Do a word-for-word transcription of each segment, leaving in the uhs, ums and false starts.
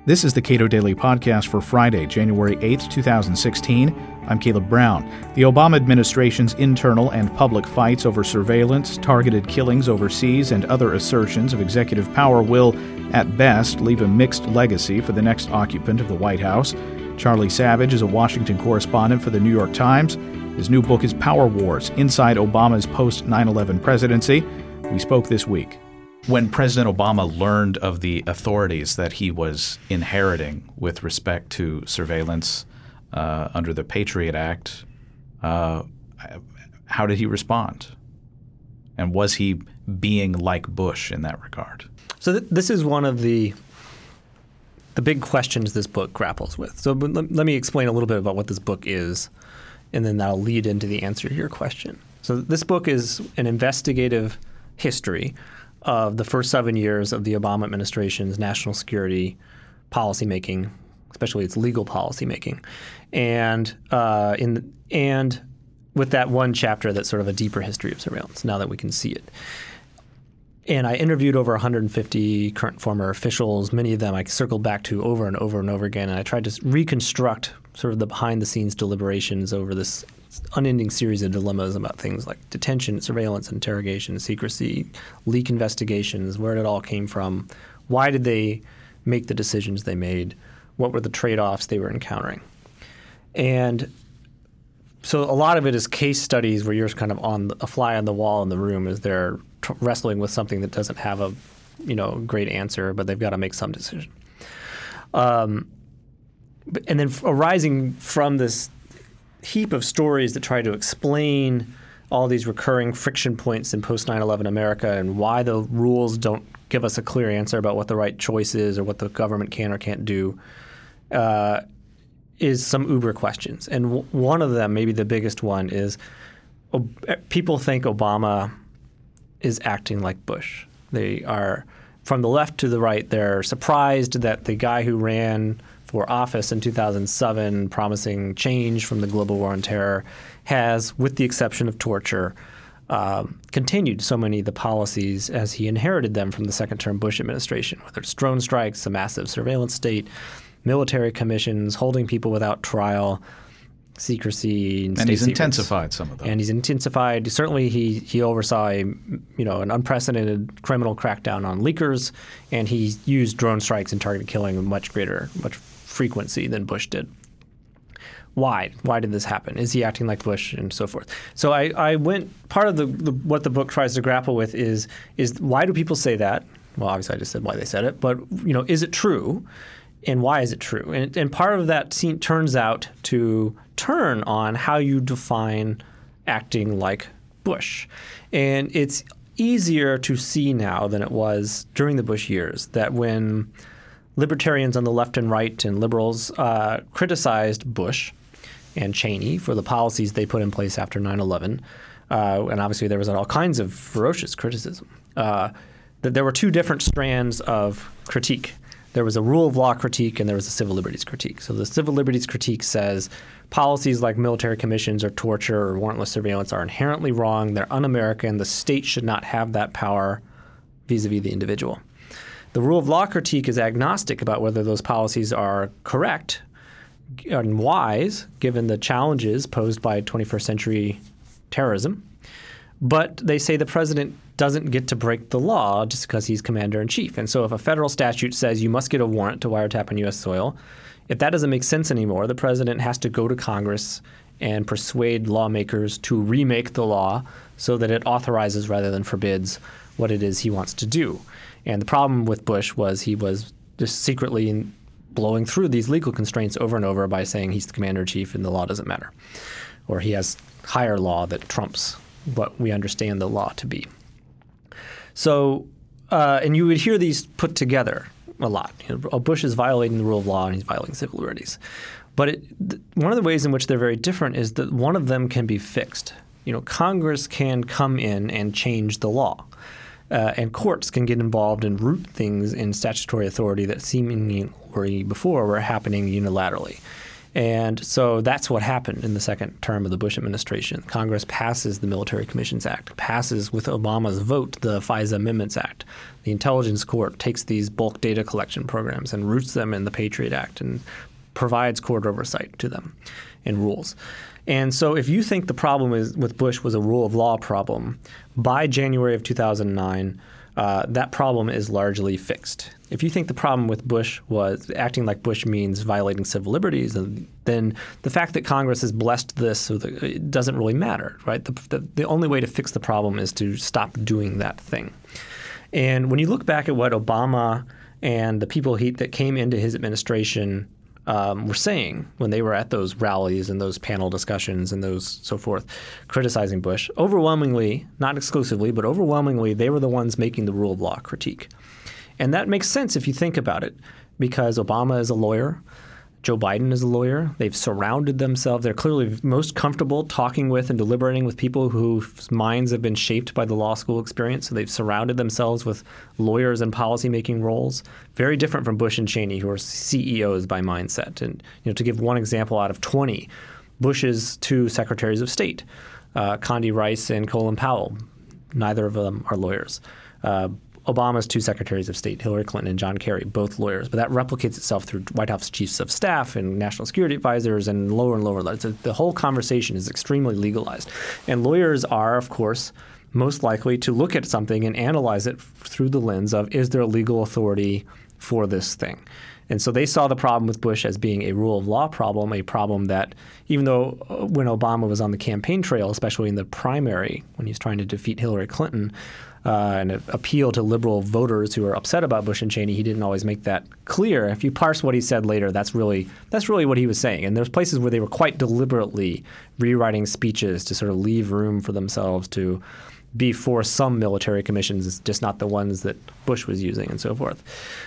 This is the Cato Daily Podcast for Friday, January eighth, twenty sixteen. I'm Caleb Brown. The Obama administration's internal and public fights over surveillance, targeted killings overseas, and other assertions of executive power will, at best, leave a mixed legacy for the next occupant of the White House. Charlie Savage is a Washington correspondent for the New York Times. His new book is Power Wars: Inside Obama's Post nine eleven Presidency. We spoke this week. When President Obama learned of the authorities that he was inheriting with respect to surveillance uh, under the Patriot Act, uh, how did he respond? And was he being like Bush in that regard? So th- this is one of the the big questions this book grapples with. So l- let me explain a little bit about what this book is, and then that'll lead into the answer to your question. So this book is an investigative history of the first seven years of the Obama administration's national security policymaking, especially its legal policymaking, and uh, in and with that one chapter that's sort of a deeper history of surveillance. Now that we can see it, and I interviewed over one hundred fifty current and former officials. Many of them I circled back to over and over and over again, and I tried to reconstruct sort of the behind-the-scenes deliberations over this unending series of dilemmas about things like detention, surveillance, interrogation, secrecy, leak investigations, where it all came from, why did they make the decisions they made, what were the trade-offs they were encountering. And so a lot of it is case studies where you're kind of on the, a fly on the wall in the room as they're t- wrestling with something that doesn't have a you know great answer, but they've got to make some decision. Um, and then arising from this heap of stories that try to explain all these recurring friction points in post nine eleven America and why the rules don't give us a clear answer about what the right choice is or what the government can or can't do, uh, is some uber questions. And w- one of them, maybe the biggest one, is ob- people think Obama is acting like Bush. They are, from the left to the right, they're surprised that the guy who ran for office in two thousand seven, promising change from the global war on terror, has, with the exception of torture, um, continued so many of the policies as he inherited them from the second-term Bush administration, whether it's drone strikes, a massive surveillance state, military commissions, holding people without trial, secrecy, and, and he's secrets. intensified some of them. And he's intensified. Certainly, he he oversaw a, you know an unprecedented criminal crackdown on leakers, and he used drone strikes and targeted killing with much greater, much frequency than Bush did. Why? Why did this happen? Is he acting like Bush, and so forth? So I, I went. Part of the, the what the book tries to grapple with is is why do people say that? Well, obviously, I just said why they said it, but you know, is it true? And why is it true? And, and part of that scene turns out to turn on how you define acting like Bush. And it's easier to see now than it was during the Bush years that when libertarians on the left and right and liberals uh, criticized Bush and Cheney for the policies they put in place after nine eleven, uh, and obviously there was all kinds of ferocious criticism, uh, that there were two different strands of critique. There was a rule of law critique and there was a civil liberties critique. So the civil liberties critique says policies like military commissions or torture or warrantless surveillance are inherently wrong. They're un-American. The state should not have that power vis-a-vis the individual. The rule of law critique is agnostic about whether those policies are correct and wise, given the challenges posed by twenty-first century terrorism. But they say the president doesn't get to break the law just because he's commander-in-chief. And so if a federal statute says you must get a warrant to wiretap on U S soil, if that doesn't make sense anymore, the president has to go to Congress and persuade lawmakers to remake the law so that it authorizes rather than forbids what it is he wants to do. And the problem with Bush was he was just secretly blowing through these legal constraints over and over by saying he's the commander-in-chief and the law doesn't matter. Or he has higher law that trumps what we understand the law to be. So, uh, and you would hear these put together a lot. You know, Bush is violating the rule of law and he's violating civil liberties. But it, th- one of the ways in which they're very different is that one of them can be fixed. You know, Congress can come in and change the law. Uh, and courts can get involved and root things in statutory authority that seemingly before were happening unilaterally. And so that's what happened in the second term of the Bush administration. Congress passes the Military Commissions Act, passes with Obama's vote the FISA Amendments Act. The Intelligence Court takes these bulk data collection programs and roots them in the Patriot Act and provides court oversight to them and rules. And so if you think the problem is with Bush was a rule of law problem, by January of two thousand nine, uh, that problem is largely fixed. If you think the problem with Bush was acting like Bush means violating civil liberties, then the fact that Congress has blessed this so that it doesn't really matter, right? The, the, the only way to fix the problem is to stop doing that thing. And when you look back at what Obama and the people he, that came into his administration Um, were saying when they were at those rallies and those panel discussions and those so forth, criticizing Bush, overwhelmingly, not exclusively, but overwhelmingly, they were the ones making the rule of law critique. And that makes sense if you think about it, because Obama is a lawyer. Joe Biden is a lawyer. They've surrounded themselves. They're clearly most comfortable talking with and deliberating with people whose minds have been shaped by the law school experience. So they've surrounded themselves with lawyers in policymaking roles, very different from Bush and Cheney, who are C E Os by mindset. And you know, to give one example out of twenty, Bush's two secretaries of state, uh, Condi Rice and Colin Powell, neither of them are lawyers. Uh, Obama's two secretaries of state, Hillary Clinton and John Kerry, both lawyers. But that replicates itself through White House chiefs of staff and national security advisors and lower and lower levels. So the whole conversation is extremely legalized. And lawyers are, of course, most likely to look at something and analyze it through the lens of, is there legal authority for this thing? And so they saw the problem with Bush as being a rule of law problem, a problem that even though when Obama was on the campaign trail, especially in the primary, when he was trying to defeat Hillary Clinton, Uh, and appeal to liberal voters who are upset about Bush and Cheney, he didn't always make that clear. If you parse what he said later, that's really that's really what he was saying. And there's places where they were quite deliberately rewriting speeches to sort of leave room for themselves to be for some military commissions, just not the ones that Bush was using and so forth.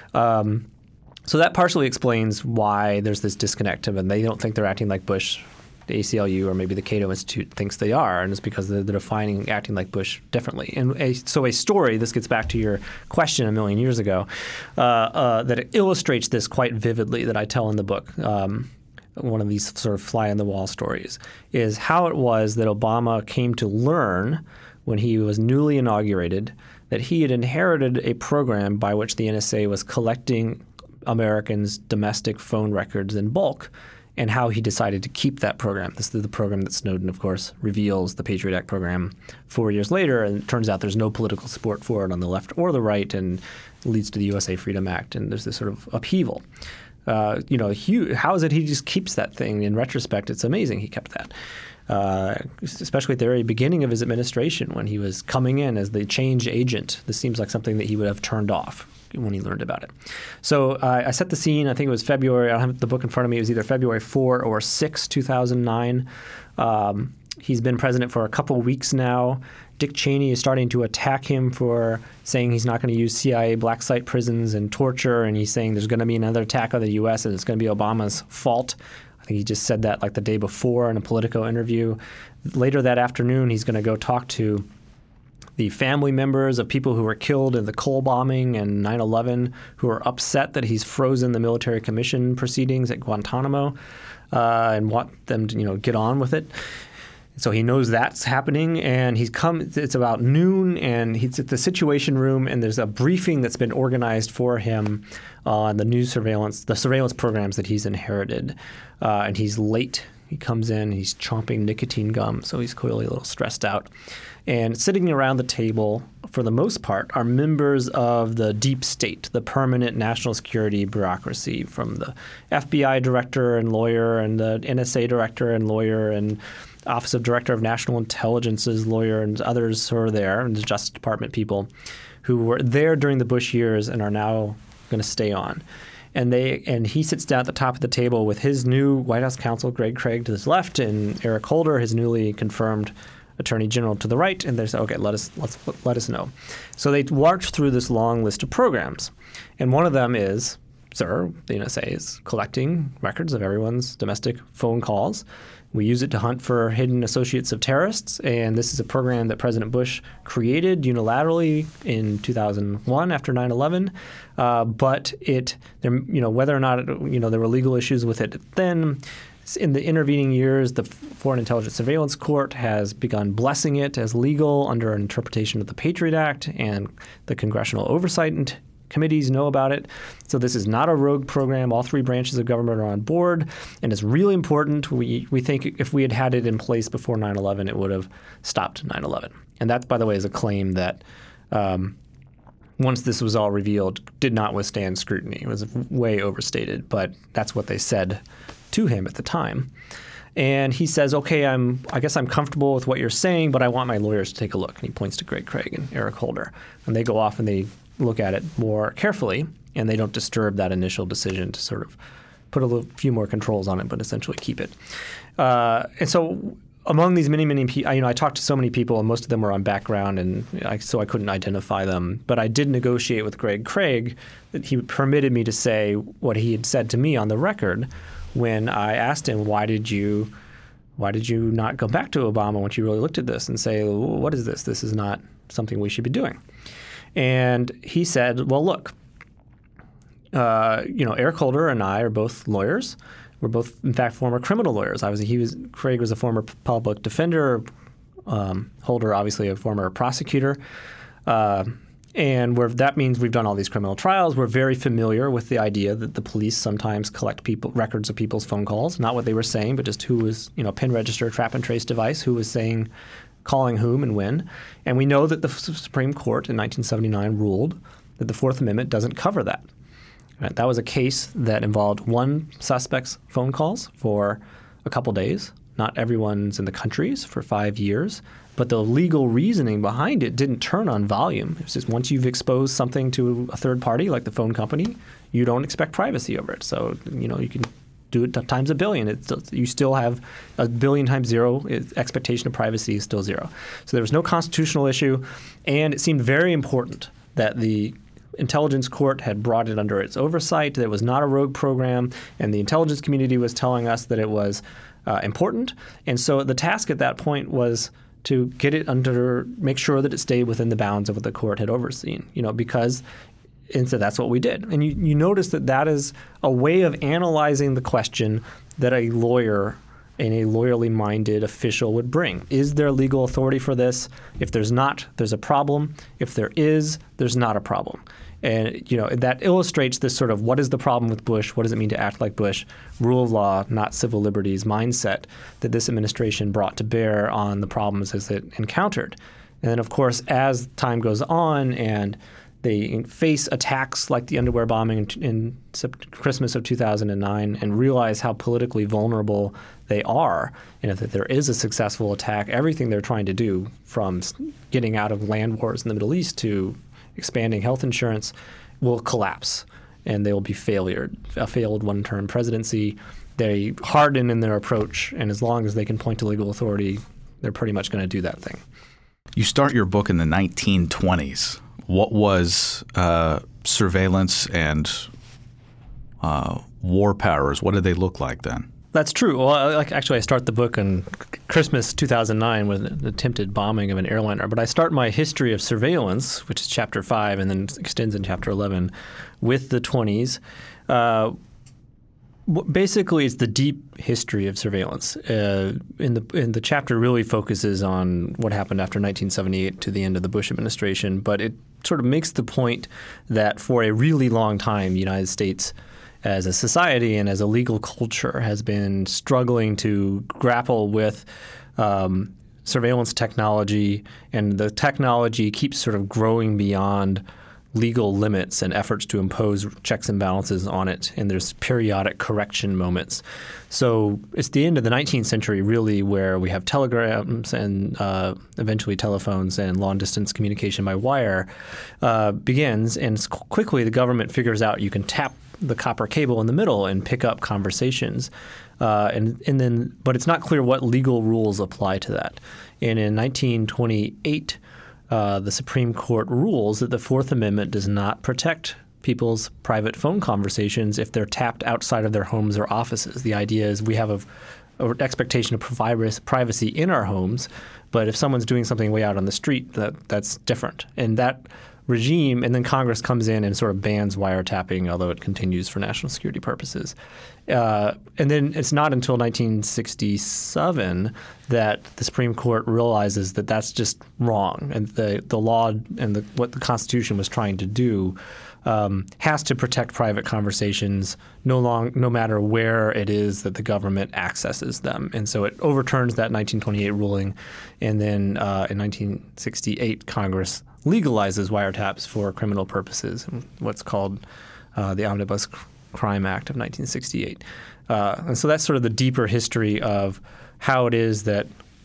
Um, so that partially explains why there's this disconnect, and they don't think they're acting like Bush. The A C L U or maybe the Cato Institute thinks they are, and it's because they're, they're defining acting like Bush differently. And a, so a story, this gets back to your question a million years ago, uh, uh, that illustrates this quite vividly that I tell in the book, um, one of these sort of fly-on-the-wall stories, is how it was that Obama came to learn when he was newly inaugurated that he had inherited a program by which the N S A was collecting Americans' domestic phone records in bulk, and how he decided to keep that program. This is the program that Snowden, of course, reveals, the Patriot Act program, four years later. And it turns out there's no political support for it on the left or the right, and leads to the U S A Freedom Act. And there's this sort of upheaval. Uh, you know, huge, how is it he just keeps that thing? In retrospect, it's amazing he kept that. Uh, especially at the very beginning of his administration when he was coming in as the change agent. This seems like something that he would have turned off when he learned about it. So uh, I set the scene. I think it was February. I don't have the book in front of me. It was either February fourth or sixth, two thousand nine. Um, he's been president for a couple of weeks now. Dick Cheney is starting to attack him for saying he's not going to use C I A black site prisons and torture, and he's saying there's going to be another attack on the U S and it's going to be Obama's fault. I think he just said that like the day before in a Politico interview. Later that afternoon, he's going to go talk to the family members of people who were killed in the Cole bombing and nine eleven, who are upset that he's frozen the military commission proceedings at Guantanamo uh, and want them to, you know, get on with it. So he knows that's happening, and he's come. It's about noon, and he's at the Situation Room, and there's a briefing that's been organized for him on the news surveillance, the surveillance programs that he's inherited, uh, and he's late. He comes in, he's chomping nicotine gum, so he's clearly a little stressed out. And sitting around the table, for the most part, are members of the deep state, the permanent national security bureaucracy, from the F B I director and lawyer and the N S A director and lawyer and Office of Director of National Intelligence's lawyer and others who are there, and the Justice Department people who were there during the Bush years and are now going to stay on. And they and he sits down at the top of the table with his new White House counsel, Greg Craig, to his left, and Eric Holder, his newly confirmed Attorney General, to the right. And they say, "Okay, let us let's let us know." So they march through this long list of programs, and one of them is, "Sir, the N S A is collecting records of everyone's domestic phone calls. We use it to hunt for hidden associates of terrorists, and this is a program that President Bush created unilaterally in two thousand one after nine eleven. Uh, but it, there, you know, whether or not it, you know there were legal issues with it then in the intervening years, the Foreign Intelligence Surveillance Court has begun blessing it as legal under an interpretation of the Patriot Act, and the Congressional Oversight Committees know about it. So this is not a rogue program. All three branches of government are on board, and it's really important. We we think if we had had it in place before nine eleven, it would have stopped nine eleven. And that, by the way, is a claim that um, once this was all revealed, did not withstand scrutiny. It was way overstated, but that's what they said to him at the time. And he says, okay, I'm, I guess I'm comfortable with what you're saying, but I want my lawyers to take a look. And he points to Greg Craig and Eric Holder. And they go off and they look at it more carefully, and they don't disturb that initial decision to sort of put a little, few more controls on it, but essentially keep it. Uh, and so among these many, many people, you know, I talked to so many people, and most of them were on background, and I, so I couldn't identify them. But I did negotiate with Greg Craig that he permitted me to say what he had said to me on the record when I asked him, why did you why did you not go back to Obama once you really looked at this and say, what is this? This is not something we should be doing. And he said, well, look, uh, you know, Eric Holder and I are both lawyers. We're both, in fact, former criminal lawyers. I was, he was, Craig was a former public defender. Um, Holder, obviously, a former prosecutor. Uh, and we're, that means we've done all these criminal trials. We're very familiar with the idea that the police sometimes collect people records of people's phone calls, not what they were saying, but just who was, you know, pin register, trap and trace device, who was saying, calling whom and when. And we know that the Supreme Court in nineteen seventy-nine ruled that the Fourth Amendment doesn't cover that. Right? That was a case that involved one suspect's phone calls for a couple days. Not everyone's in the countries for five years. But the legal reasoning behind it didn't turn on volume. It's just once you've exposed something to a third party, like the phone company, you don't expect privacy over it. So, you know, you can do it times a billion. It's still, you still have a billion times zero. It's, expectation of privacy is still zero. So there was no constitutional issue, and it seemed very important that the intelligence court had brought it under its oversight, that it was not a rogue program, and the intelligence community was telling us that it was uh, important. And so the task at that point was to get it under, make sure that it stayed within the bounds of what the court had overseen, you know, because and so that's what we did. And you, you notice that that is a way of analyzing the question that a lawyer and a lawyerly minded official would bring. Is there legal authority for this? If there's not, there's a problem. If there is, there's not a problem. And you know that illustrates this sort of what is the problem with Bush? What does it mean to act like Bush? Rule of law, not civil liberties mindset that this administration brought to bear on the problems as it encountered. And then, of course, as time goes on and they face attacks like the underwear bombing in, in Christmas of two thousand nine and realize how politically vulnerable they are, and if there is a successful attack, everything they're trying to do, from getting out of land wars in the Middle East to expanding health insurance, will collapse, and they will be failure, a failed one-term presidency. They harden in their approach, and as long as they can point to legal authority, they're pretty much going to do that thing. You start your book in the nineteen twenties. What was uh, surveillance and uh, war powers? What did they look like then? That's true. Well, like, actually, I start the book on Christmas two thousand nine with an attempted bombing of an airliner. But I start my history of surveillance, which is chapter five, and then extends in chapter eleven, with the twenties. Uh, basically, it's the deep history of surveillance. Uh, in the in the chapter really focuses on what happened after nineteen seventy-eight to the end of the Bush administration, but it sort of makes the point that for a really long time, the United States as a society and as a legal culture has been struggling to grapple with um, surveillance technology, and the technology keeps sort of growing beyond legal limits and efforts to impose checks and balances on it, and there's periodic correction moments. So it's the end of the nineteenth century really where we have telegrams and uh, eventually telephones and long-distance communication by wire uh, begins, and quickly the government figures out you can tap the copper cable in the middle and pick up conversations. Uh, and, and then, but it's not clear what legal rules apply to that. And in nineteen twenty-eight, Uh, the Supreme Court rules that the Fourth Amendment does not protect people's private phone conversations if they're tapped outside of their homes or offices. The idea is we have an expectation of privacy in our homes, but if someone's doing something way out on the street, that that's different. And that regime, and then Congress comes in and sort of bans wiretapping, although it continues for national security purposes. Uh, and then it's not until nineteen sixty-seven that the Supreme Court realizes that that's just wrong, and the the law and the, what the Constitution was trying to do um, has to protect private conversations no long no matter where it is that the government accesses them. And so it overturns that nineteen twenty-eight ruling, and then uh, in nineteen sixty-eight Congress legalizes wiretaps for criminal purposes, what's called uh, the Omnibus Crime Act of nineteen sixty-eight. Uh, and so that's sort of the deeper history of how it is that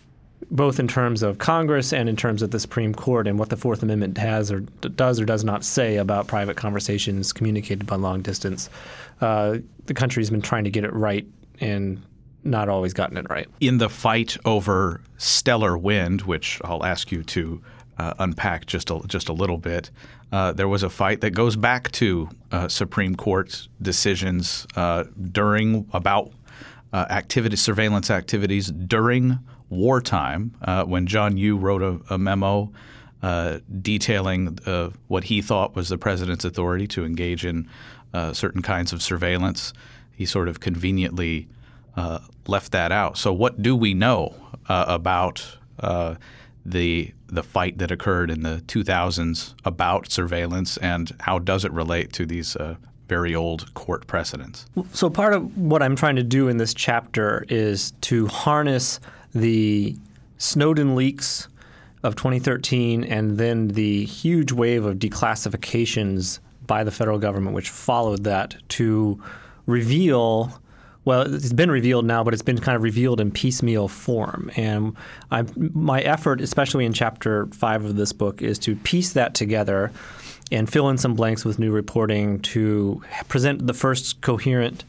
both in terms of Congress and in terms of the Supreme Court and what the Fourth Amendment has or does or does not say about private conversations communicated by long distance, uh, the country's been trying to get it right and not always gotten it right. In the fight over stellar wind, which I'll ask you to Uh, unpack just a, just a little bit, uh, there was a fight that goes back to uh, Supreme Court decisions uh, during about uh, activity, surveillance activities during wartime uh, when John Yoo wrote a, a memo uh, detailing uh, what he thought was the president's authority to engage in uh, certain kinds of surveillance. He sort of conveniently uh, left that out. So what do we know uh, about uh, the the fight that occurred in the two thousands about surveillance, and how does it relate to these uh, very old court precedents? So part of what I'm trying to do in this chapter is to harness the Snowden leaks of twenty thirteen and then the huge wave of declassifications by the federal government which followed that to reveal – well, it's been revealed now, but it's been kind of revealed in piecemeal form. And I'm, my effort, especially in chapter five of this book, is to piece that together and fill in some blanks with new reporting to present the first coherent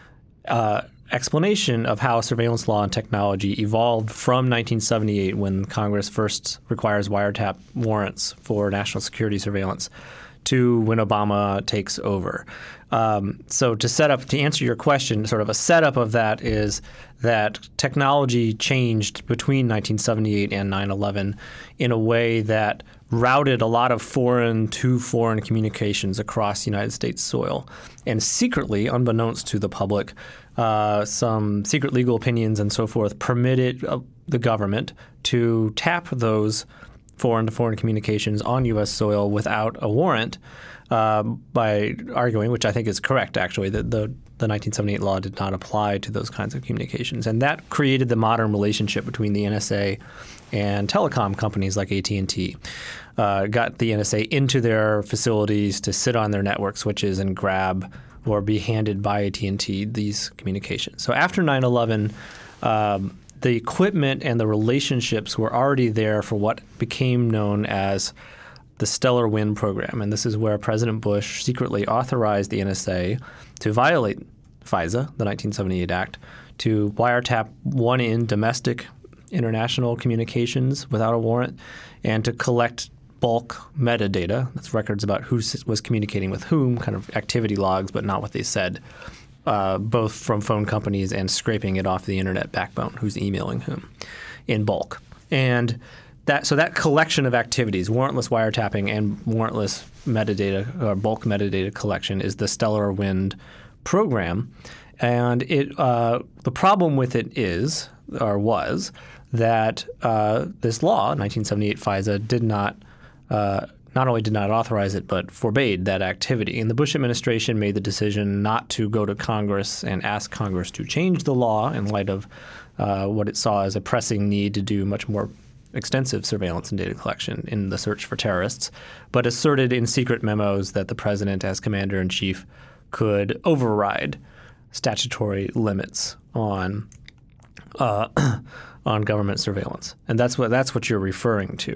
uh, explanation of how surveillance law and technology evolved from nineteen seventy-eight, when Congress first requires wiretap warrants for national security surveillance, to when Obama takes over. Um, so to set up, to answer your question, sort of a setup of that is that technology changed between nineteen seventy-eight and nine eleven in a way that routed a lot of foreign to foreign communications across United States soil. And secretly, unbeknownst to the public, uh, some secret legal opinions and so forth permitted uh, the government to tap those foreign to foreign communications on U S soil without a warrant uh, by arguing, which I think is correct actually, that the, the nineteen seventy-eight law did not apply to those kinds of communications. And that created the modern relationship between the N S A and telecom companies like A T and T. Uh, got the N S A into their facilities to sit on their network switches and grab or be handed by A T and T these communications. So after nine eleven, um, the equipment and the relationships were already there for what became known as the Stellar Wind program. And this is where President Bush secretly authorized the N S A to violate FISA, the nineteen seventy-eight Act, to wiretap one in domestic international communications without a warrant, and to collect bulk metadata. That's records about who was communicating with whom, kind of activity logs, but not what they said. Uh, both from phone companies and scraping it off the internet backbone, who's emailing whom, in bulk. And that so that collection of activities, warrantless wiretapping and warrantless metadata or bulk metadata collection, is the Stellar Wind program. And it uh, the problem with it is, or was, that uh, this law, nineteen seventy-eight FISA, did not uh, not only did not authorize it, but forbade that activity. And the Bush administration made the decision not to go to Congress and ask Congress to change the law in light of uh, what it saw as a pressing need to do much more extensive surveillance and data collection in the search for terrorists, but asserted in secret memos that the president, as commander-in-chief, could override statutory limits on uh, on government surveillance. And that's what that's what you're referring to.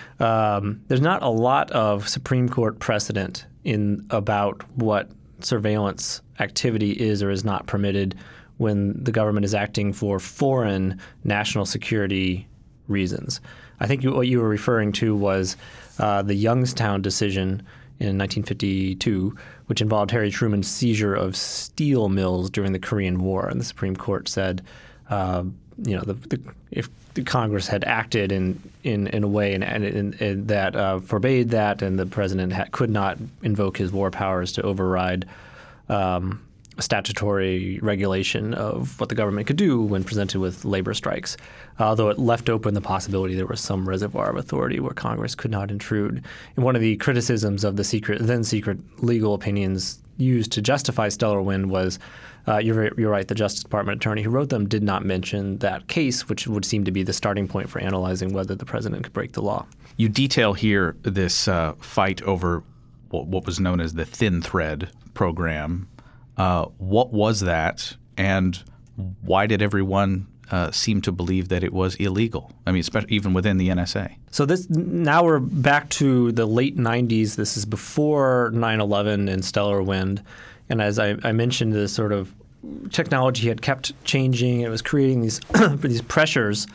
Um, there's not a lot of Supreme Court precedent in about what surveillance activity is or is not permitted when the government is acting for foreign national security reasons. I think you, what you were referring to was uh, the Youngstown decision in nineteen fifty-two, which involved Harry Truman's seizure of steel mills during the Korean War. And the Supreme Court said uh, you know, the, the, if the Congress had acted in in, in a way and, and, and, and that uh, forbade that, and the president ha- could not invoke his war powers to override um, statutory regulation of what the government could do when presented with labor strikes, although it left open the possibility there was some reservoir of authority where Congress could not intrude. And one of the criticisms of the secret, then secret legal opinions used to justify Stellar Wind was, uh, you're, you're right, the Justice Department attorney who wrote them did not mention that case, which would seem to be the starting point for analyzing whether the president could break the law. You detail here this uh, fight over what, what was known as the Thin Thread program. Uh, what was that, and why did everyone uh, seem to believe that it was illegal? I mean, especially even within the N S A. So this now we're back to the late nineties. This is before nine eleven and Stellar Wind. And as I, I mentioned, this sort of technology had kept changing. It was creating these these pressures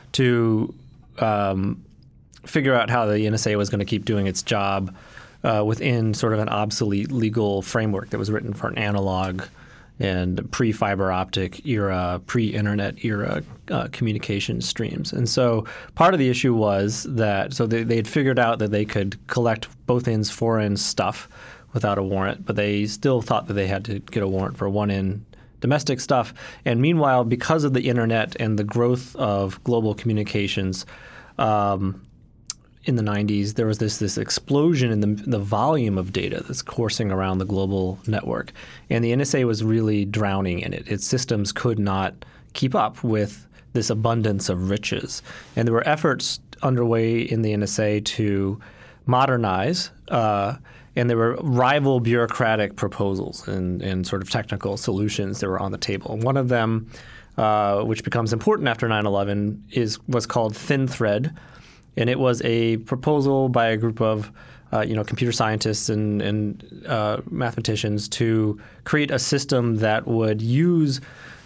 to um, figure out how the N S A was going to keep doing its job Uh, within sort of an obsolete legal framework that was written for an analog and pre-fiber optic era, pre-internet era uh, communication streams. And so part of the issue was that so they, they had figured out that they could collect both ends foreign stuff without a warrant, but they still thought that they had to get a warrant for one end domestic stuff. And meanwhile, because of the internet and the growth of global communications, um, in the nineties, there was this this explosion in the the volume of data that's coursing around the global network, and the N S A was really drowning in it. Its systems could not keep up with this abundance of riches, and there were efforts underway in the N S A to modernize, uh, and there were rival bureaucratic proposals and, and sort of technical solutions that were on the table. One of them, uh, which becomes important after nine eleven, is was called Thin Thread. And it was a proposal by a group of, uh, you know, computer scientists and, and uh, mathematicians to create a system that would use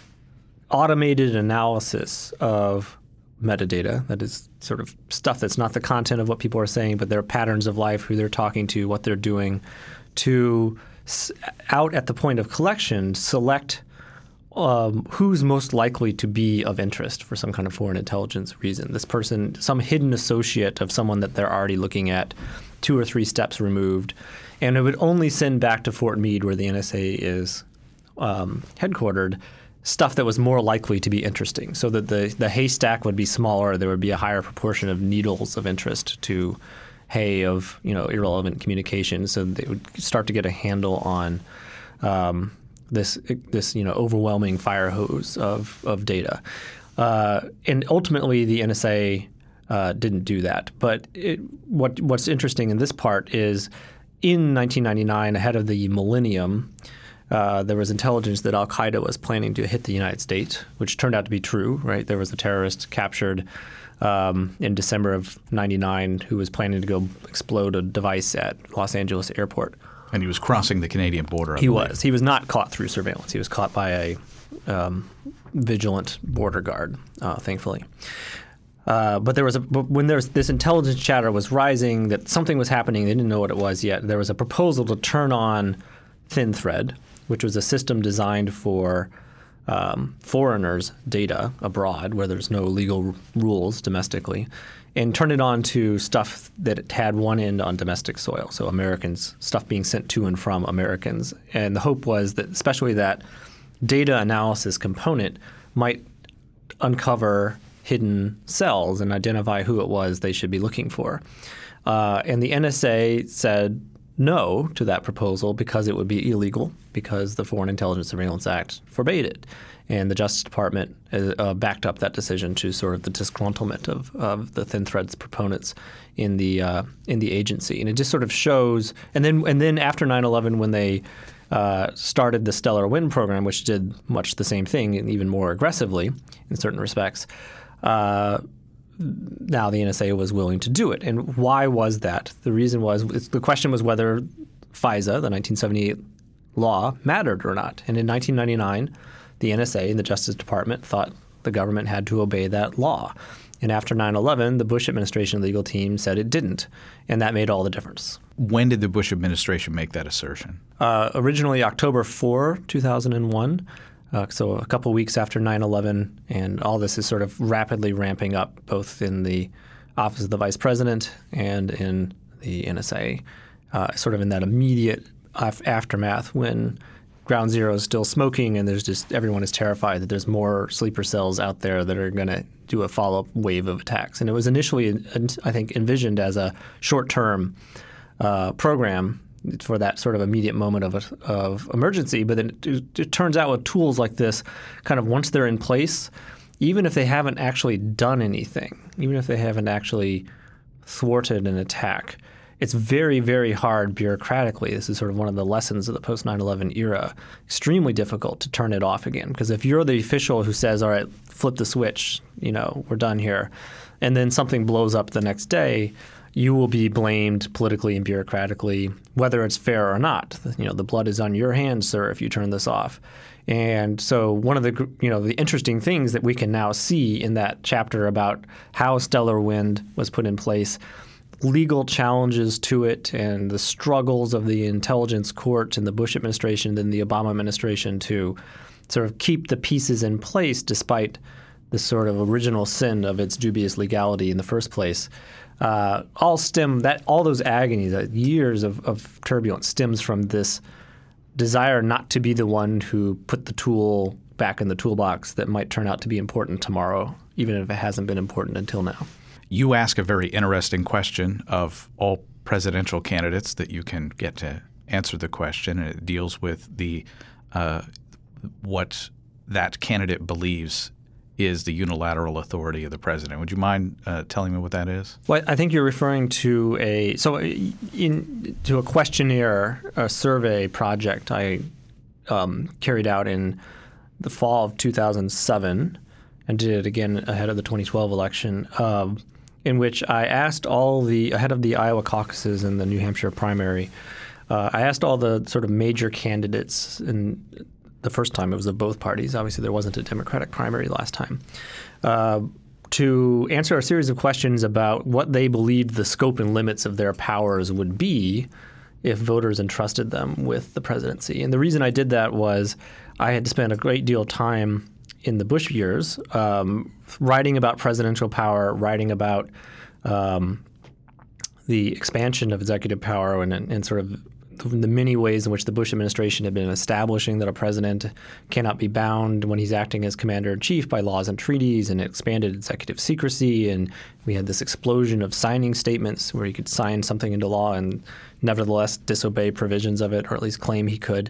automated analysis of metadata, that is sort of stuff that's not the content of what people are saying, but their patterns of life, who they're talking to, what they're doing, to out at the point of collection select Um, who's most likely to be of interest for some kind of foreign intelligence reason. This person, some hidden associate of someone that they're already looking at two or three steps removed. And it would only send back to Fort Meade, where the N S A is um, headquartered, stuff that was more likely to be interesting, so that the, the haystack would be smaller. There would be a higher proportion of needles of interest to hay of, you know, irrelevant communication, so they would start to get a handle on um, this this you know overwhelming fire hose of of data, uh, and ultimately the N S A uh, didn't do that. But it, what what's interesting in this part is, in nineteen ninety-nine, ahead of the millennium, uh, there was intelligence that Al Qaeda was planning to hit the United States, which turned out to be true. Right, there was a terrorist captured um, in December of ninety-nine who was planning to go explode a device at Los Angeles airport. And he was crossing the Canadian border. I he believe. was. He was not caught through surveillance. He was caught by a um, vigilant border guard, uh, thankfully. Uh, but there was a but when there was this intelligence chatter was rising that something was happening. They didn't know what it was yet. There was a proposal to turn on Thin Thread, which was a system designed for um, foreigners' data abroad, where there's no legal r- rules domestically, and turn it on to stuff that had one end on domestic soil, so Americans, stuff being sent to and from Americans. And the hope was that especially that data analysis component might uncover hidden cells and identify who it was they should be looking for. Uh, and the N S A said no to that proposal because it would be illegal, because the Foreign Intelligence Surveillance Act forbade it. And the Justice Department uh, backed up that decision to sort of the disgruntlement of, of the Thin Thread's proponents in the uh, in the agency. And it just sort of shows – and then and then after nine eleven, when they uh, started the Stellar Wind program, which did much the same thing and even more aggressively in certain respects, uh, now the N S A was willing to do it. And why was that? The reason was – the question was whether FISA, the nineteen seventy-eight law, mattered or not. And in nineteen ninety-nine – the N S A and the Justice Department thought the government had to obey that law. And after nine eleven, the Bush administration legal team said it didn't, and that made all the difference. When did the Bush administration make that assertion? Uh, originally October fourth, two thousand one. Uh, so a couple weeks after nine eleven, and all this is sort of rapidly ramping up, both in the Office of the Vice President and in the N S A, uh, sort of in that immediate af- aftermath when Ground Zero is still smoking, and there's just everyone is terrified that there's more sleeper cells out there that are going to do a follow-up wave of attacks. And it was initially, I think, envisioned as a short-term uh, program for that sort of immediate moment of of emergency. But then it, it turns out with tools like this, kind of once they're in place, even if they haven't actually done anything, even if they haven't actually thwarted an attack, it's very, very hard bureaucratically. This is sort of one of the lessons of the post nine eleven era. Extremely difficult to turn it off again. Because if you're the official who says, all right, flip the switch, you know, we're done here, and then something blows up the next day, you will be blamed politically and bureaucratically, whether it's fair or not. You know, the blood is on your hands, sir, if you turn this off. And so one of the, you know, the interesting things that we can now see in that chapter about how Stellar Wind was put in place, legal challenges to it and the struggles of the intelligence court and the Bush administration and the Obama administration to sort of keep the pieces in place despite the sort of original sin of its dubious legality in the first place. Uh, all stem that all those agonies, that years of, of turbulence stems from this desire not to be the one who put the tool back in the toolbox that might turn out to be important tomorrow, even if it hasn't been important until now. You ask a very interesting question of all presidential candidates that you can get to answer the question, and it deals with the uh, what that candidate believes is the unilateral authority of the president. Would you mind uh, telling me what that is? Well, I think you're referring to a so in to a questionnaire, a survey project I um, carried out in the fall of two thousand seven and did it again ahead of the twenty twelve election. Um, in which I asked all the, ahead of the Iowa caucuses and the New Hampshire primary, uh, I asked all the sort of major candidates, and the first time it was of both parties, obviously there wasn't a Democratic primary last time, uh, to answer a series of questions about what they believed the scope and limits of their powers would be if voters entrusted them with the presidency. And the reason I did that was I had spent a great deal of time in the Bush years, um, writing about presidential power, writing about um, the expansion of executive power and, and sort of the many ways in which the Bush administration had been establishing that a president cannot be bound when he's acting as commander-in-chief by laws and treaties, and expanded executive secrecy. And we had this explosion of signing statements where he could sign something into law and nevertheless disobey provisions of it, or at least claim he could.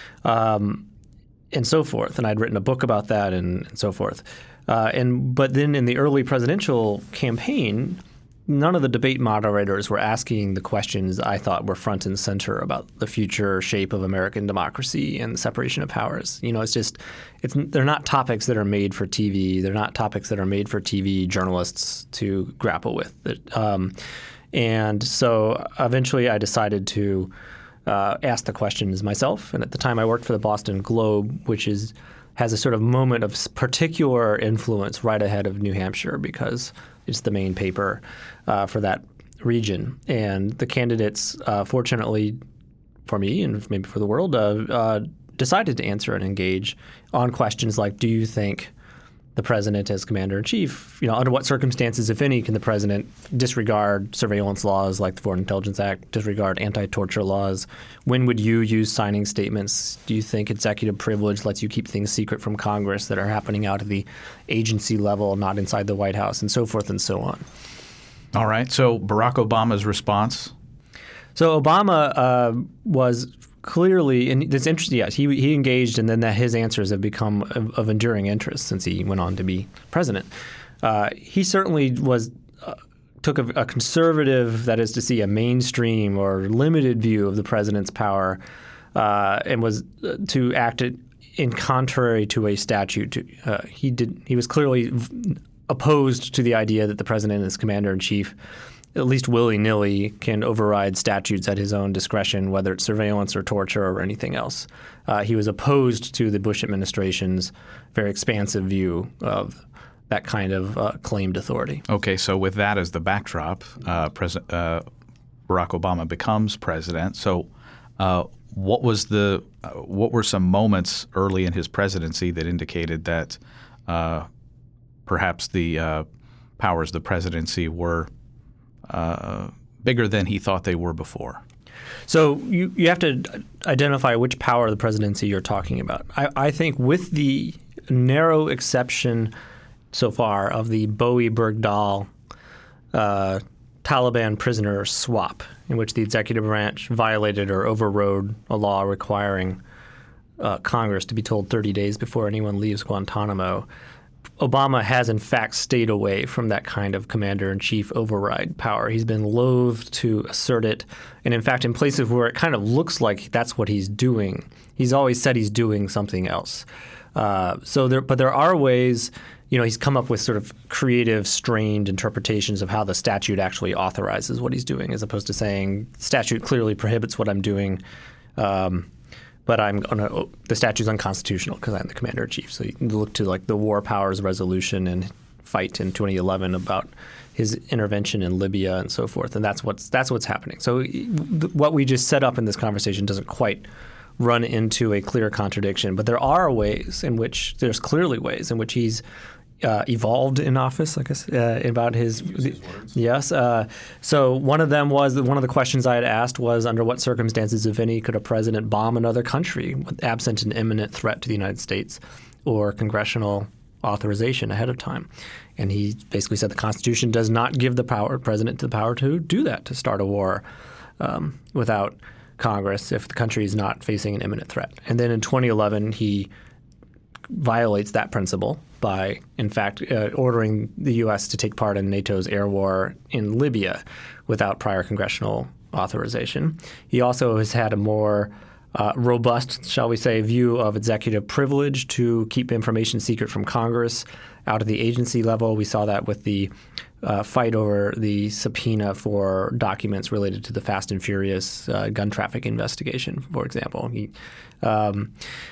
Um, and so forth. And I'd written a book about that and, and so forth. Uh, and but then in the early presidential campaign, none of the debate moderators were asking the questions I thought were front and center about the future shape of American democracy and the separation of powers. You know, it's just it's they're not topics that are made for T V. They're not topics that are made for T V journalists to grapple with. Um, and so eventually I decided to Uh, asked the questions myself. And at the time I worked for the Boston Globe, which is has a sort of moment of particular influence right ahead of New Hampshire because it's the main paper uh, for that region. And the candidates, uh, fortunately for me and maybe for the world, uh, uh, decided to answer and engage on questions like, do you think the president as commander-in-chief, you know, under what circumstances, if any, can the president disregard surveillance laws like the Foreign Intelligence Act, disregard anti-torture laws? When would you use signing statements? Do you think executive privilege lets you keep things secret from Congress that are happening out of the agency level, not inside the White House, and so forth and so on? All right. So Barack Obama's response? So Obama uh, was clearly, and it's interesting, yes, he he engaged, and then that his answers have become of, of enduring interest since he went on to be president. Uh, he certainly was uh, took a, a conservative, that is to say, a mainstream or limited view of the president's power, uh, and was uh, to act in contrary to a statute. Uh, he did. He was clearly opposed to the idea that the president as commander-in-chief, at least willy-nilly, can override statutes at his own discretion, whether it's surveillance or torture or anything else. Uh, he was opposed to the Bush administration's very expansive view of that kind of uh, claimed authority. Okay, so with that as the backdrop, uh, Pres- uh, Barack Obama becomes president. So uh, what was the uh, what were some moments early in his presidency that indicated that uh, perhaps the uh, powers of the presidency were uh, bigger than he thought they were before? So you, you have to identify which power of the presidency you're talking about. I, I think with the narrow exception so far of the Bowie-Bergdahl uh, Taliban prisoner swap, in which the executive branch violated or overrode a law requiring uh, Congress to be told thirty days before anyone leaves Guantanamo, Obama has in fact stayed away from that kind of commander-in-chief override power. He's been loath to assert it. And in fact, in places where it kind of looks like that's what he's doing, he's always said he's doing something else. Uh, so there, but there are ways, you know, he's come up with sort of creative, strained interpretations of how the statute actually authorizes what he's doing, as opposed to saying statute clearly prohibits what I'm doing. Um, But I'm gonna. The statute's unconstitutional because I'm the commander-in-chief. So you can look to like the War Powers Resolution and fight in twenty eleven about his intervention in Libya and so forth, and that's what's that's what's happening. So what we just set up in this conversation doesn't quite run into a clear contradiction, but there are ways in which there's clearly ways in which he's Uh, evolved in office, I guess, uh, about his, his yes. Uh, so one of them was one of the questions I had asked was, under what circumstances, if any, could a president bomb another country absent an imminent threat to the United States or congressional authorization ahead of time? And he basically said the Constitution does not give the power president the power to do that, to start a war um, without Congress if the country is not facing an imminent threat. And then in twenty eleven, he violates that principle by, in fact, uh, ordering the U S to take part in NATO's air war in Libya without prior congressional authorization. He also has had a more uh, robust, shall we say, view of executive privilege to keep information secret from Congress out of the agency level. We saw that with the uh, fight over the subpoena for documents related to the Fast and Furious uh, gun traffic investigation, for example. He, um,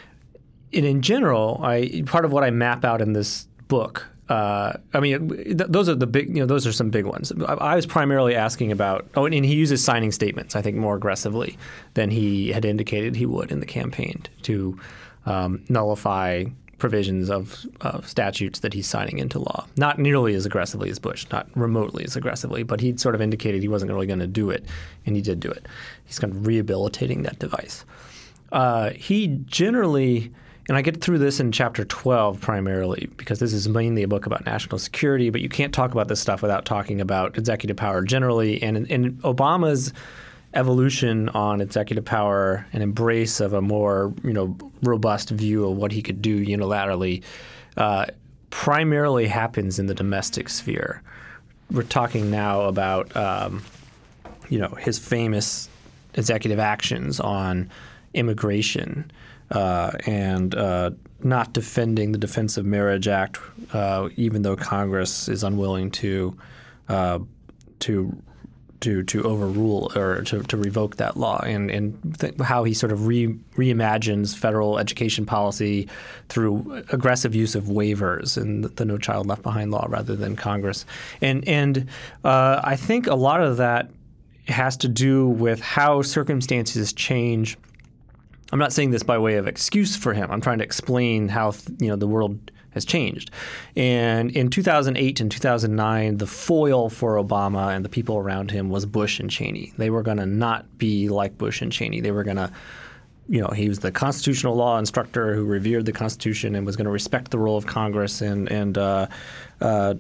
And in general, I part of what I map out in this book, uh, I mean, th- those are the big, you know, those are some big ones. I, I was primarily asking about, oh, and he uses signing statements, I think, more aggressively than he had indicated he would in the campaign to um, nullify provisions of, of statutes that he's signing into law. Not nearly as aggressively as Bush, not remotely as aggressively, but he'd sort of indicated he wasn't really going to do it, and he did do it. He's kind of rehabilitating that device. Uh, he generally... And I get through this in chapter twelve primarily because this is mainly a book about national security, but you can't talk about this stuff without talking about executive power generally. And in, in Obama's evolution on executive power and embrace of a more, you know, robust view of what he could do unilaterally uh, primarily happens in the domestic sphere. We're talking now about, um, you know, his famous executive actions on immigration. Uh, and uh, not defending the Defense of Marriage Act, uh, even though Congress is unwilling to uh, to to to overrule or to, to revoke that law, and and th- how he sort of re- reimagines federal education policy through aggressive use of waivers and the, the No Child Left Behind law rather than Congress, and and uh, I think a lot of that has to do with how circumstances change. I'm not saying this by way of excuse for him. I'm trying to explain how, you know, the world has changed. And in two thousand eight and two thousand nine, the foil for Obama and the people around him was Bush and Cheney. They were going to not be like Bush and Cheney. They were going to, you know, he was the constitutional law instructor who revered the Constitution and was going to respect the role of Congress and and uh, uh,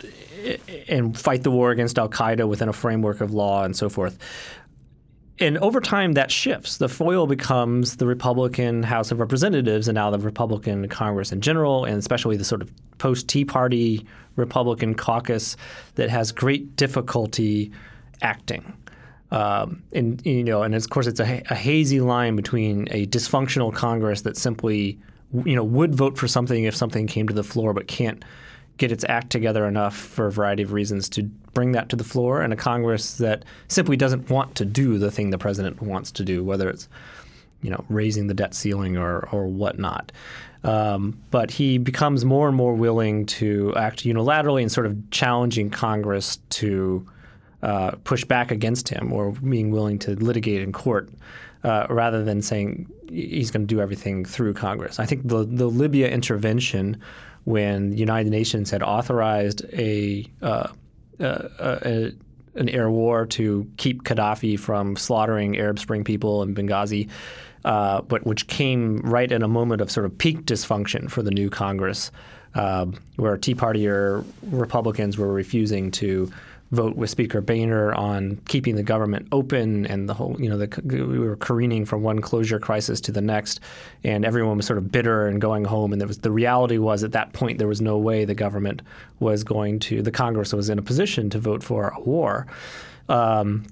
and fight the war against al-Qaeda within a framework of law and so forth. And over time, that shifts. The foil becomes the Republican House of Representatives and now the Republican Congress in general, and especially the sort of post-Tea Party Republican caucus that has great difficulty acting. Um, and, you know, and of course, it's a, a hazy line between a dysfunctional Congress that simply, you know, would vote for something if something came to the floor but can't get its act together enough for a variety of reasons to bring that to the floor, and a Congress that simply doesn't want to do the thing the president wants to do, whether it's, you know, raising the debt ceiling or or whatnot. Um, but he becomes more and more willing to act unilaterally and sort of challenging Congress to uh, push back against him or being willing to litigate in court uh, rather than saying he's going to do everything through Congress. I think the, the Libya intervention, when the United Nations had authorized a, uh, uh, a an air war to keep Gaddafi from slaughtering Arab Spring people in Benghazi, uh, but which came right in a moment of sort of peak dysfunction for the new Congress, uh, where Tea Party or Republicans were refusing to vote with Speaker Boehner on keeping the government open, and the whole, you know, the, we were careening from one closure crisis to the next, and everyone was sort of bitter and going home. And there was the reality was at that point there was no way the government was going to, the Congress was in a position to vote for a war um,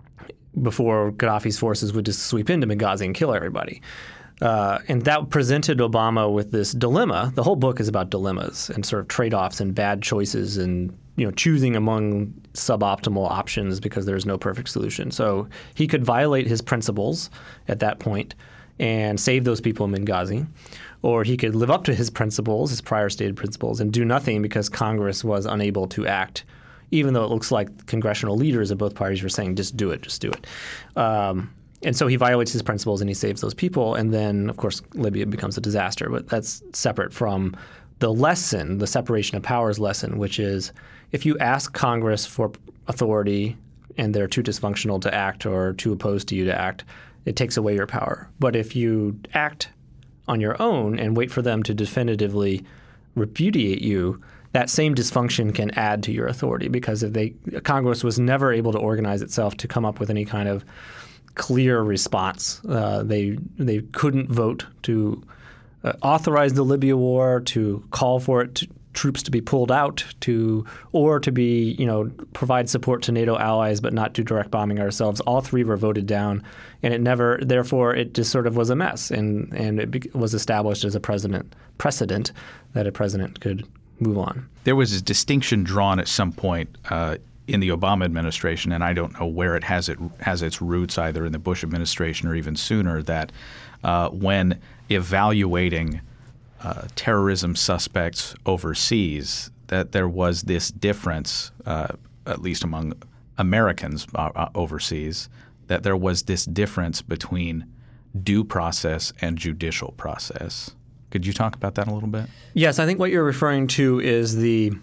before Gaddafi's forces would just sweep into Benghazi and kill everybody. Uh, and that presented Obama with this dilemma. The whole book is about dilemmas and sort of trade-offs and bad choices and, you know, choosing among suboptimal options because there's no perfect solution. So he could violate his principles at that point and save those people in Benghazi, or he could live up to his principles, his prior stated principles, and do nothing because Congress was unable to act, even though it looks like congressional leaders of both parties were saying, just do it, just do it. Um, And so he violates his principles and he saves those people. And then, of course, Libya becomes a disaster. But that's separate from the lesson, the separation of powers lesson, which is if you ask Congress for authority and they're too dysfunctional to act or too opposed to you to act, it takes away your power. But if you act on your own and wait for them to definitively repudiate you, that same dysfunction can add to your authority, because if they Congress was never able to organize itself to come up with any kind of clear response. Uh, they they couldn't vote to uh, authorize the Libya war, to call for it to, troops to be pulled out, to or to be you know provide support to NATO allies but not do direct bombing ourselves. All three were voted down, and it never. Therefore, it just sort of was a mess, and and it be, was established as a precedent precedent that a president could move on. There was a distinction drawn at some point Uh in the Obama administration, and I don't know where it has it has its roots, either in the Bush administration or even sooner, that uh, when evaluating uh, terrorism suspects overseas, that there was this difference, uh, at least among Americans uh, overseas, that there was this difference between due process and judicial process. Could you talk about that a little bit? Yes, I think what you're referring to is the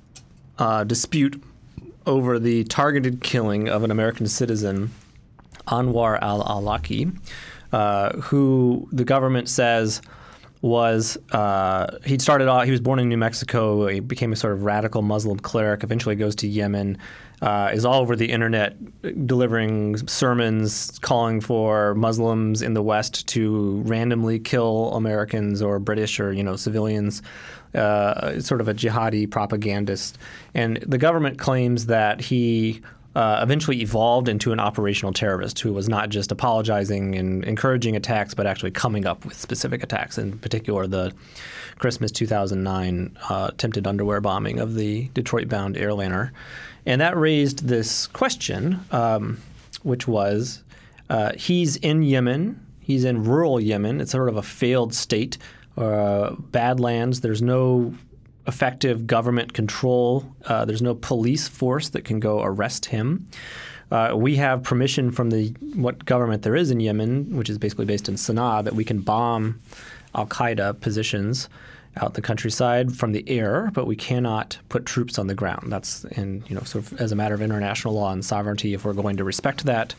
uh, dispute over the targeted killing of an American citizen, Anwar al-Awlaki, uh, who the government says was uh, he'd started off. He was born in New Mexico. He became a sort of radical Muslim cleric. Eventually, goes to Yemen. Uh, is all over the internet delivering sermons calling for Muslims in the West to randomly kill Americans or British or you know civilians. Uh, sort of a jihadi propagandist. And the government claims that he uh, eventually evolved into an operational terrorist who was not just apologizing and encouraging attacks, but actually coming up with specific attacks, in particular the Christmas two thousand nine uh, attempted underwear bombing of the Detroit-bound airliner. And that raised this question, um, which was uh, he's in Yemen. He's in rural Yemen. It's sort of a failed state. Uh, Badlands. There's no effective government control. Uh, there's no police force that can go arrest him. Uh, we have permission from the what government there is in Yemen, which is basically based in Sana'a, that we can bomb al-Qaeda positions out in the countryside from the air, but we cannot put troops on the ground. That's in you know sort of as a matter of international law and sovereignty. If we're going to respect that,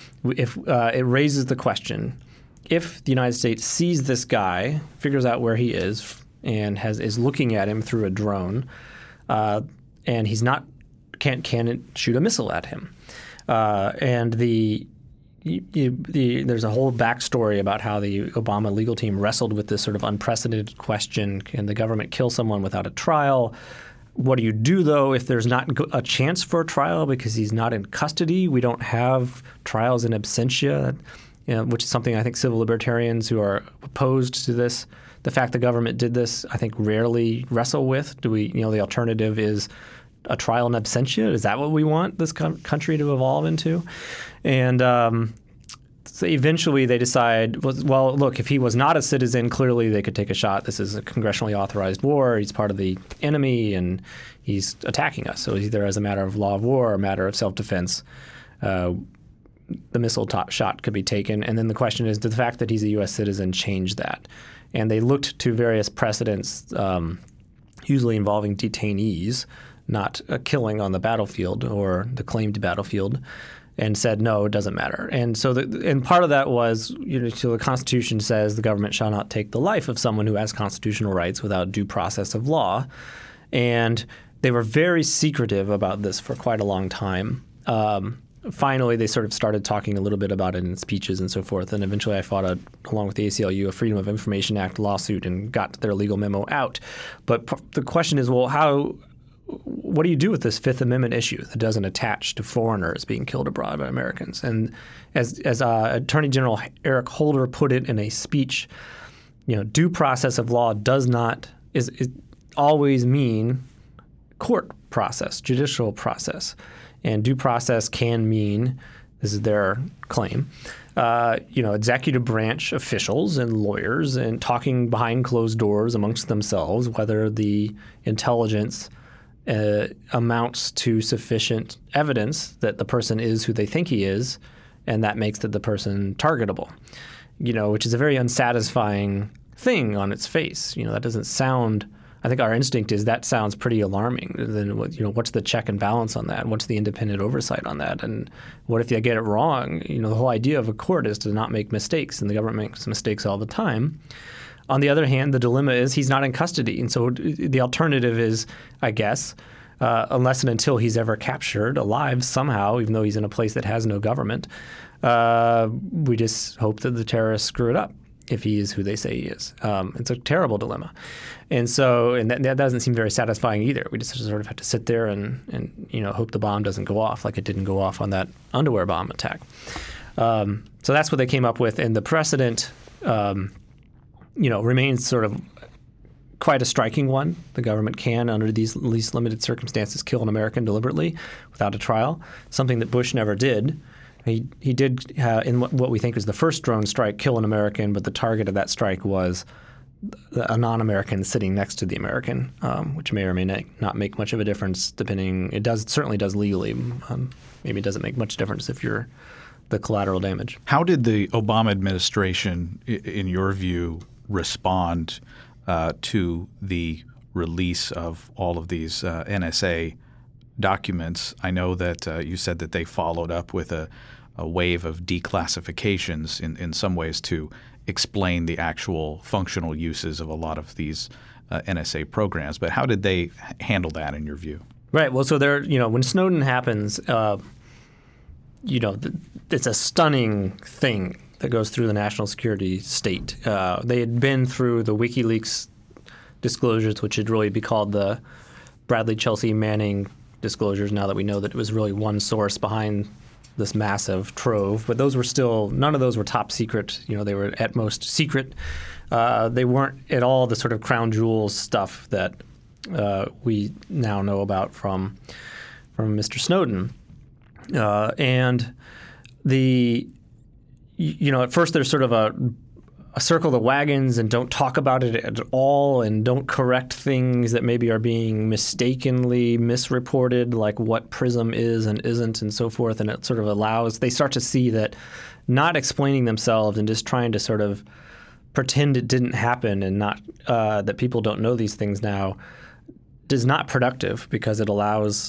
if uh, it raises the question. If the United States sees this guy, figures out where he is, and has is looking at him through a drone, uh, and he's not can't can shoot a missile at him, uh, and the, you, you, the there's a whole backstory about how the Obama legal team wrestled with this sort of unprecedented question: can the government kill someone without a trial? What do you do, though, if there's not a chance for a trial because he's not in custody? We don't have trials in absentia. You know, which is something I think civil libertarians who are opposed to this, the fact the government did this, I think rarely wrestle with. Do we, you know, the alternative is a trial in absentia? Is that what we want this com- country to evolve into? And um, so eventually they decide, well, look, if he was not a citizen, clearly they could take a shot. This is a congressionally authorized war. He's part of the enemy, and he's attacking us. So either as a matter of law of war or a matter of self-defense, uh, the missile top shot could be taken. And then the question is, did the fact that he's a U S citizen change that? And they looked to various precedents, um, usually involving detainees, not a killing on the battlefield or the claimed battlefield, and said, no, it doesn't matter. And so, the, and part of that was, you know, so the Constitution says the government shall not take the life of someone who has constitutional rights without due process of law. And they were very secretive about this for quite a long time. Um, finally, they sort of started talking a little bit about it in speeches and so forth. And eventually I fought, a, along with the A C L U, a Freedom of Information Act lawsuit and got their legal memo out. But p- the question is, well, how... what do you do with this Fifth Amendment issue that doesn't attach to foreigners being killed abroad by Americans? And as as uh, Attorney General Eric Holder put it in a speech, you know, due process of law does not is, is always mean court process, judicial process, and due process can mean, this is their claim, uh, you know, executive branch officials and lawyers and talking behind closed doors amongst themselves whether the intelligence Uh, amounts to sufficient evidence that the person is who they think he is, and that makes that the person targetable. You know, which is a very unsatisfying thing on its face. You know, that doesn't sound. I think our instinct is that sounds pretty alarming. Then, what, you know, what's the check and balance on that? What's the independent oversight on that? And what if you get it wrong? You know, the whole idea of a court is to not make mistakes, and the government makes mistakes all the time. On the other hand, the dilemma is he's not in custody. And so the alternative is, I guess, uh, unless and until he's ever captured alive somehow, even though he's in a place that has no government, uh, we just hope that the terrorists screw it up if he is who they say he is. Um, it's a terrible dilemma. And so and that, that doesn't seem very satisfying either. We just sort of have to sit there and, and you know hope the bomb doesn't go off like it didn't go off on that underwear bomb attack. Um, so that's what they came up with. And the precedent um, you know, remains sort of quite a striking one. The government can, under these least limited circumstances, kill an American deliberately without a trial, something that Bush never did. He he did, uh, in what we think is the first drone strike, kill an American, but the target of that strike was a non-American sitting next to the American, um, which may or may not make much of a difference depending – it does certainly does legally. Um, maybe it doesn't make much difference if you're the collateral damage. How did the Obama administration, in your view – respond uh, to the release of all of these uh, N S A documents? I know that uh, you said that they followed up with a, a wave of declassifications in, in some ways to explain the actual functional uses of a lot of these uh, N S A programs. But how did they handle that in your view? Right. Well, so there, you know, when Snowden happens, uh, you know, it's a stunning thing that goes through the national security state. Uh, they had been through the WikiLeaks disclosures, which would really be called the Bradley Chelsea Manning disclosures, now that we know that it was really one source behind this massive trove. But those were still – none of those were top secret. You know, they were at most secret. Uh, they weren't at all the sort of crown jewels stuff that uh, we now know about from, from Mister Snowden. Uh, and the – you know, at first there's sort of a, a circle the wagons and don't talk about it at all and don't correct things that maybe are being mistakenly misreported, like what PRISM is and isn't and so forth. And it sort of allows – they start to see that not explaining themselves and just trying to sort of pretend it didn't happen and not uh, that people don't know these things now is not productive, because it allows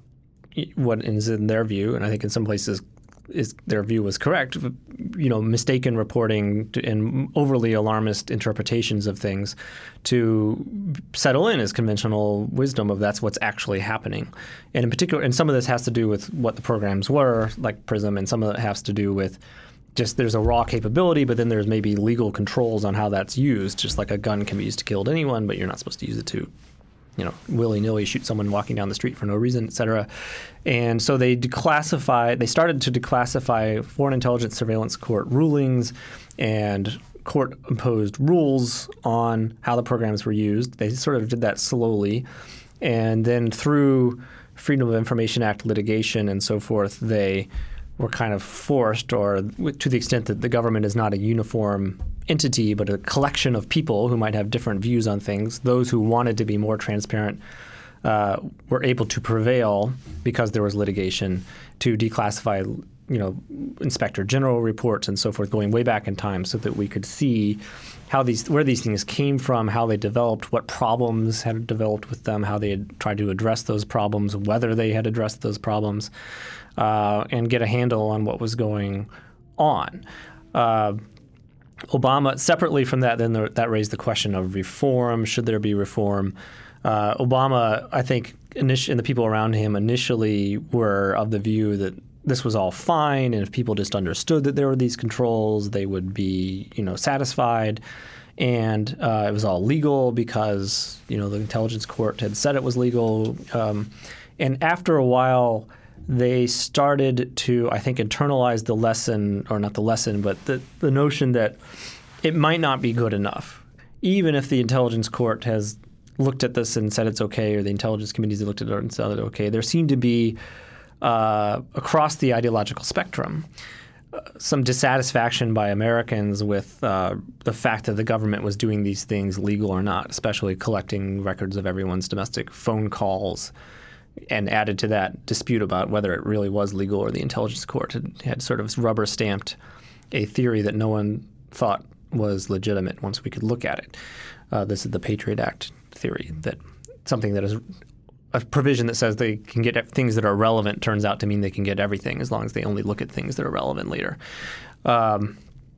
what is in their view, and I think in some places – is their view was correct, you know, mistaken reporting and overly alarmist interpretations of things to settle in as conventional wisdom of that's what's actually happening. And in particular, and some of this has to do with what the programs were, like PRISM, and some of it has to do with just there's a raw capability, but then there's maybe legal controls on how that's used, just like a gun can be used to kill anyone, but you're not supposed to use it to, you know, willy-nilly shoot someone walking down the street for no reason, et cetera. And so they declassified, they started to declassify Foreign Intelligence Surveillance Court rulings and court-imposed rules on how the programs were used. They sort of did that slowly. And then through Freedom of Information Act litigation and so forth, they were kind of forced, or to the extent that the government is not a uniform entity, but a collection of people who might have different views on things, those who wanted to be more transparent uh, were able to prevail because there was litigation to declassify, you know, inspector general reports and so forth, going way back in time, so that we could see how these where these things came from, how they developed, what problems had developed with them, how they had tried to address those problems, whether they had addressed those problems, uh, and get a handle on what was going on. Uh, Obama, separately from that, then there, that raised the question of reform. Should there be reform? Uh, Obama, I think, init- and the people around him initially were of the view that this was all fine, and if people just understood that there were these controls, they would be, you know, satisfied, and uh, it was all legal because, you know, the intelligence court had said it was legal. Um, and after a while, they started to, I think, internalize the lesson, or not the lesson, but the, the notion that it might not be good enough. Even if the intelligence court has looked at this and said it's okay, or the intelligence committees have looked at it and said it's okay, there seemed to be, uh, across the ideological spectrum, uh, some dissatisfaction by Americans with uh, the fact that the government was doing these things, legal or not, especially collecting records of everyone's domestic phone calls, and added to that dispute about whether it really was legal, or the intelligence court had, had sort of rubber stamped a theory that no one thought was legitimate once we could look at it. Uh, this is the Patriot Act theory, that something that is a provision that says they can get things that are relevant turns out to mean they can get everything as long as they only look at things that are relevant later. Um,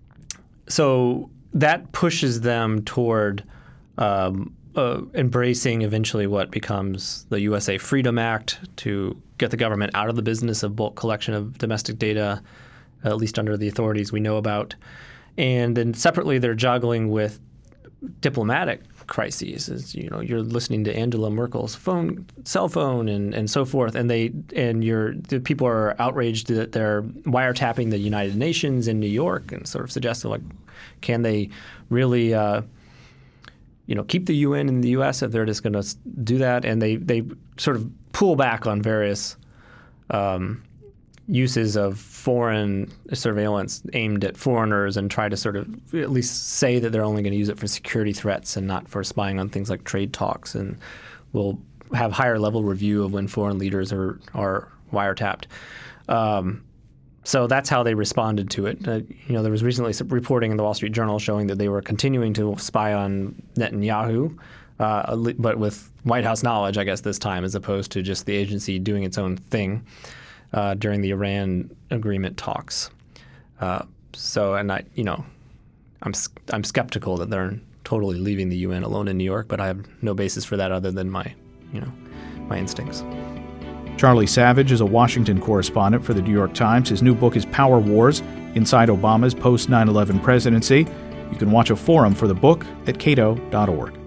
so that pushes them toward um, Uh, embracing eventually what becomes the U S A Freedom Act to get the government out of the business of bulk collection of domestic data, at least under the authorities we know about. And then separately, they're juggling with diplomatic crises. As, you know, you're listening to Angela Merkel's phone, cell phone, and, and so forth, and they and you're the people are outraged that they're wiretapping the United Nations in New York, and sort of suggesting, like, can they really Uh, you know, keep the U N in the U S if they're just going to do that? And they, they sort of pull back on various um, uses of foreign surveillance aimed at foreigners, and try to sort of at least say that they're only going to use it for security threats and not for spying on things like trade talks, and will have higher level review of when foreign leaders are, are wiretapped. Um, So that's how they responded to it. Uh, you know, there was recently some reporting in the Wall Street Journal showing that they were continuing to spy on Netanyahu, uh, but with White House knowledge, I guess, this time, as opposed to just the agency doing its own thing uh, during the Iran agreement talks. Uh, so, and I, you know, I'm I'm skeptical that they're totally leaving the U N alone in New York, but I have no basis for that other than my, you know, my instincts. Charlie Savage is a Washington correspondent for the New York Times. His new book is Power Wars: Inside Obama's Post nine eleven Presidency. You can watch a forum for the book at cato dot org.